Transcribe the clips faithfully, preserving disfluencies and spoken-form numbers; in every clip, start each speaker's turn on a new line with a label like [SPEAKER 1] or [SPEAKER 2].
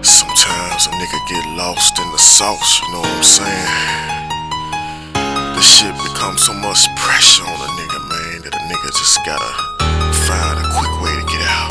[SPEAKER 1] Sometimes a nigga get lost in the sauce, you know what I'm saying? This shit becomes so much pressure on a nigga, man, that a nigga just gotta find a quick way to get out.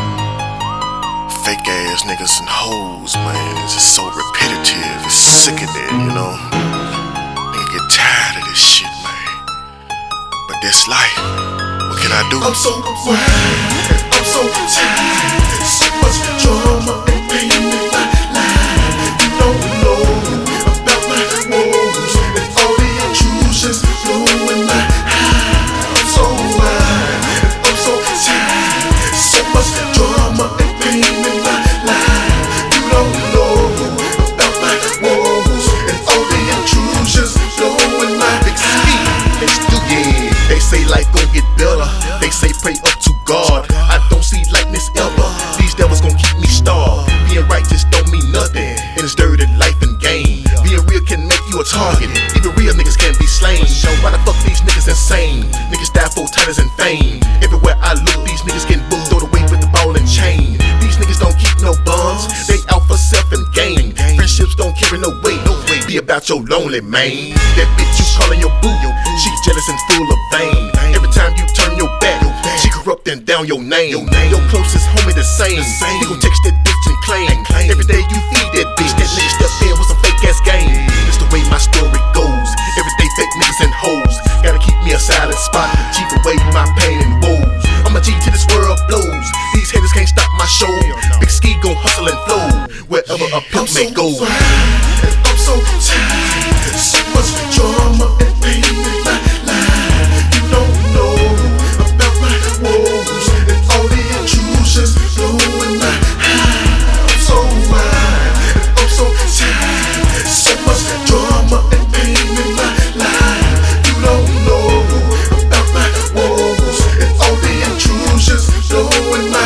[SPEAKER 1] Fake ass niggas and hoes, man, it's just so repetitive, it's sickening, you know? Nigga get tired of this shit, man. But that's life. What can I do?
[SPEAKER 2] I'm so wild, I'm so tired, so much drama and pain in my life. You don't know about my woes and all the intrusions blowing my high. I'm so wild, I'm so tired, so much drama and pain in my life. You don't know about my woes and all the intrusions blowing my high.
[SPEAKER 3] They still, yeah, they say life gon' get better. They say pray up to God. I don't see likeness ever. These devils gon' keep me starved. Being righteous don't mean nothing in this dirty life and game. Being real can make you a target. Even real niggas can be slain. Why the fuck these niggas insane? Niggas die for titles and fame. Everywhere I look, these niggas getting booked, thrown away with the ball and chain. These niggas don't keep no bonds. They out for self and gain. Friendships don't carry no weight. Be about your lonely man. That bitch you callin' your boo, she's jealous and full of vain. Every time you turn your back, she corrupt and down your name. Your closest homie the same. He gon' text that bitch and claim. Every day you feed that bitch, that nigga step in with some fake ass game. That's the way my story goes. Every day fake niggas and hoes. Gotta keep me a silent spot to keep away my pain and woes. I'm a G to this world blows. These haters can't stop my show. Big Ski gon' hustle and flow wherever a pimp may go.
[SPEAKER 2] I'm so tired, so much drama and pain in my life. You don't know about my woes and all the intrusions blowing my high. I'm so wild, I'm so tired, so much drama and pain in my life. You don't know about my woes and all the intrusions blowing my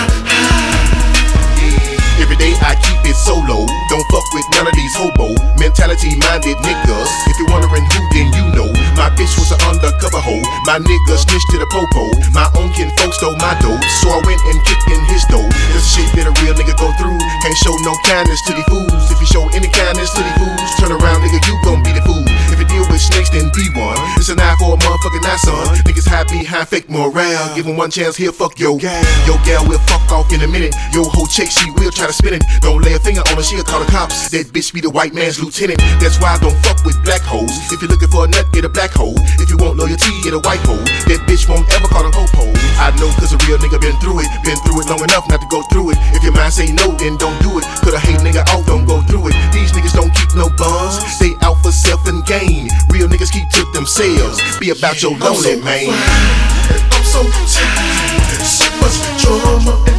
[SPEAKER 2] high.
[SPEAKER 3] Every day I keep it solo. Don't fuck with none of these hobo mentality minded niggas. If you're wondering who, then you know. My bitch was an undercover hoe. My nigga snitched to the popo. My own kin folks stole my dough, so I went and kicked in his dough. This shit that a real nigga go through. Can't show no kindness to these fools. If you show any kindness to these fools, turn around nigga, you gon' be the fool. If you deal with snakes, then be one. It's an eye for a motherfucking eye, son. Niggas hide behind fake morale. Give him one chance, he'll fuck yo gal. Yo gal will fuck off in a minute. Yo hoe chick, she will try to spin it. Don't lay a finger on her, she'll call the cops. That bitch be the white man's lieutenant. That's why I don't fuck with black hoes. If you're looking for a nut, get a black hoe. If you want loyalty, get a white hoe. That bitch won't ever call a ho-po. I know cause a real nigga been through it. Been through it long enough not to go through it. If your mind say no, then don't do it. Could a hate nigga out, don't go through it. These niggas don't keep no bonds. They out for self and gain. Real niggas keep to themselves. Be about your lonely man.
[SPEAKER 2] I'm so tired, so much drama and